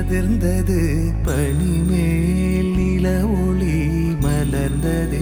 அதிர்ந்தது பனிமேல் நில ஒளி மலர்ந்ததே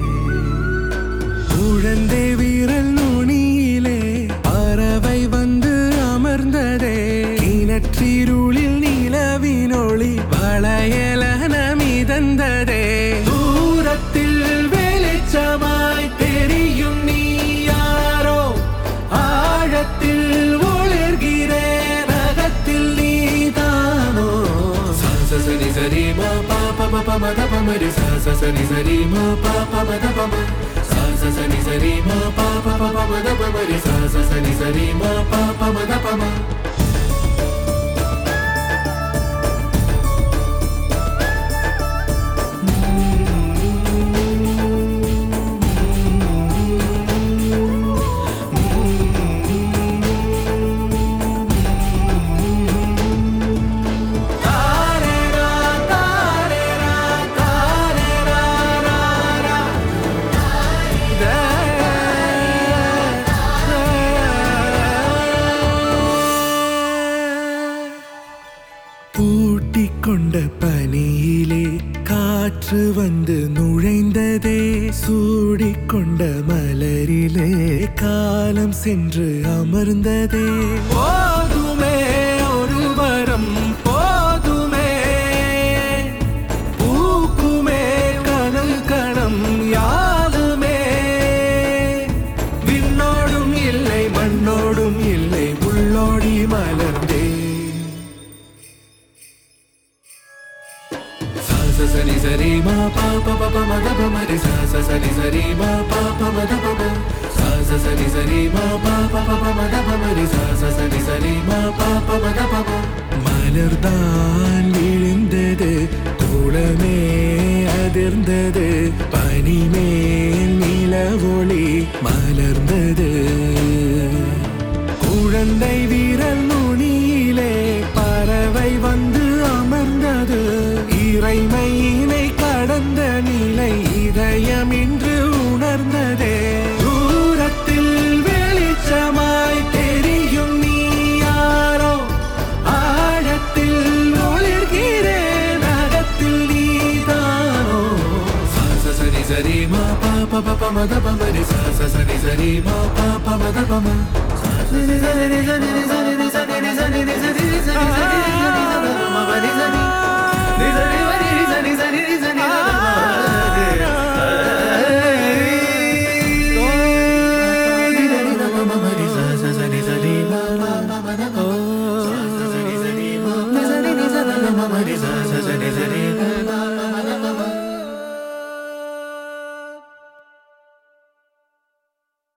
குழந்தை வீரல் நுனியிலே பறவை வந்து அமர்ந்ததே கிணற்றிருளில் நிலவினொளி வளையலன மிதந்ததே தூரத்தில் வெளிச்சமாய் தெரியும் நீ யாரோ ஆழத்தில் ஒளிர்கிறேன் நகத்தில் நீதானோ சசனி சரி மா பாப பப மத பமரி சசனி சரி மா பாப மத பம சசனி சரி மா பாப பப மத பமரி சசனி சரி மா பாப மத பம கொண்ட பனியிலே காற்று வந்து நுழைந்ததே சூடிக்கொண்ட மலரிலே காலம் சென்று அமர்ந்ததே போதுமே ஒரு வரம் போதுமே பூக்குமே கனல் கணம் யாருமே விண்ணோடும் இல்லை மண்ணோடும் இல்லை உள்ளோடி மலர்ந்தே சசனி சரி மா பாப பப மத பமரி சசனி சரி மா பாப மத பம சசனி சரி மா பாப பப மத பமரி சசனி சரி மா பாப மத பம மலர்தான் விழுந்தது தூளமே அதிர்ந்தது பனிமேல் நில ஒளி மலர்ந்தது குழந்தை வீரல் நுனியிலே பறவை வந்து அமர்ந்தது இறைமையினை கடந்த நிலை இதயம் இன்று உணர்ந்ததே தூரத்தில் வெளிச்சமாய் தெரியும் நீ யாரோ ஆழத்தில் ஒளிர்கிறேன் நகத்தில் நீதானோ சசனி சரி மா பாப பப மத பமரி சசனி சரி மா பாப மத பம சசனி சரி சரி சரி சரி